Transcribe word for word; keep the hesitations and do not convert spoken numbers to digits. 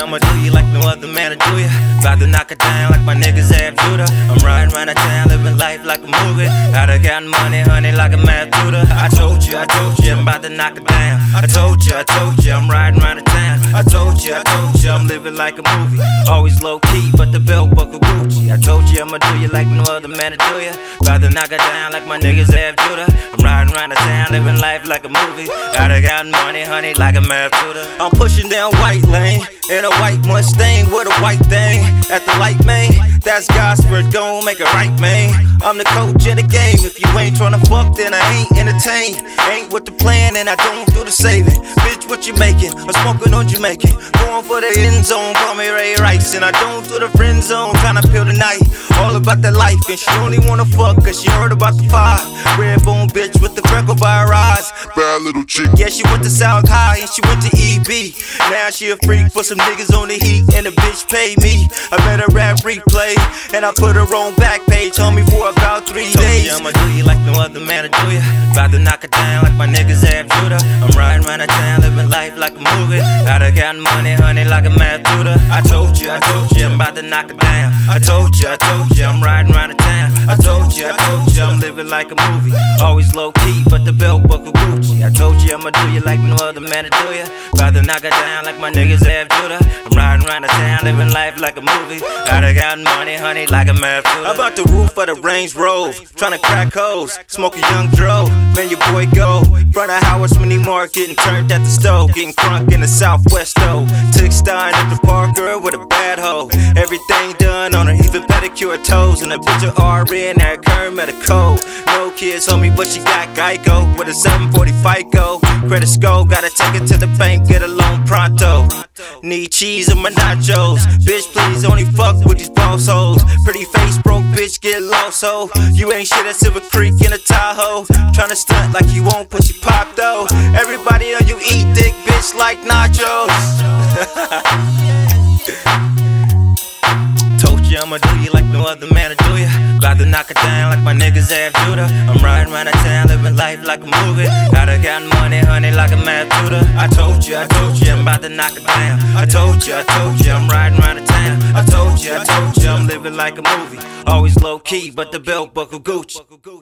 I'ma do you like no other man to do ya. About to knock it down like my niggas have Judah. I'm riding round the town, living life like a movie. I done got money, honey, like a math tutor. I told you, I told you, I'm about to knock it down. I told you, I told you, I'm riding round the town. I told you, I told you, I'm living like a movie. Always low key, but the belt buckle Gucci. I told you, I'ma do you like no other man to do ya. About to knock it down like my niggas have Judah. I'm riding round the town, living life like a movie. I done got money, honey, like a math tutor. I'm pushing down white lane in a white Mustang with a white thing at the light, man. That's gospel, gon' make it right, man. I'm the coach in the game. If you ain't tryna fuck, then I ain't entertained. Ain't with the plan, and I don't do the saving. Bitch, what you making? I'm smoking on Jamaican. Going for the end zone, call me Ray Rice. And I don't do the friend zone, tryna peel the night. All about that life, and she only wanna fuck, cause she heard about the fire. Red bone bitch with the freckle by her eyes. Bad little chick. Yeah, she went to South High, and she went to E B. Now she a freak for some niggas on the heat, and the bitch paid me. I made a rap replay, and I put her on back page on me for about three days. I'ma do you like no other man to do ya. About to knock it down like my niggas have Judah. I'm riding round the town, living life like a movie. I done got money, honey, like a math tutor. I told you, I told you, I'm about to knock it down. I told you, I told you, I'm riding round the town. I told you, I told you, I'm living like a movie. Always low key, but the belt buckle Gucci. I told you, I'ma do you like no other man to do ya. About to knock it down like my niggas have Judah. I'm riding round the town, living life like a movie. I done got money, honey, like a math tutor. About the roof of the Range Rover, tryna crack hoes, smoke a young dro. Man, your boy go front of Howard's Mini Mart, getting turned at the stove, getting crunk in the Southwest though. Took Stein at the park, girl with a bad hoe. Everything done on her, even pedicure her toes. And a bitch of R N, Eric Kern met a code. No kids on me, but she got Geico with a seven forty FICO. Credit score, gotta take it to the bank, get a loan pronto. Need cheese in my nachos. Bitch, please only fuck with these boss hoes. Pretty face broke, bitch, get lost, ho. You ain't shit at Silver Creek in a Tahoe. Tryna stunt like you won't, pussy pop though. Everybody know you eat dick, bitch, like nachos. Told you I'ma do you like no other man to do ya. About to knock it down like my niggas have Judah. I'm riding round the town, living life like a movie. I done got money, honey, like a math tutor. I told you, I told you, I'm about to knock it down. I told you, I told you, I'm riding round the town. I told you, I told you, I'm living like a movie. Always low key, but the belt buckle Gucci.